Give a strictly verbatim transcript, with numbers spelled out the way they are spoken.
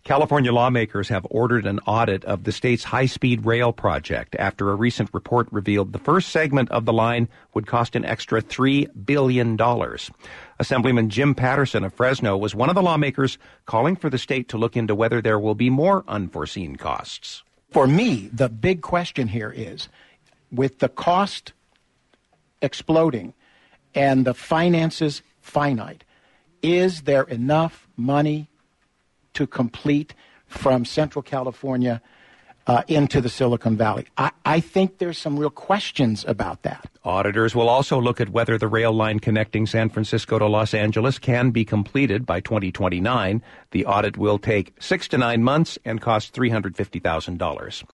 California lawmakers have ordered an audit of the state's high-speed rail project after a recent report revealed the first segment of the line would cost an extra three billion dollars. Assemblyman Jim Patterson of Fresno was one of the lawmakers calling for the state to look into whether there will be more unforeseen costs. For me, the big question here is, with the cost exploding and the finances finite, is there enough money to complete from Central California uh, into the Silicon Valley? I, I think there's some real questions about that. Auditors will also look at whether the rail line connecting San Francisco to Los Angeles can be completed by twenty twenty-nine. The audit will take six to nine months and cost three hundred fifty thousand dollars.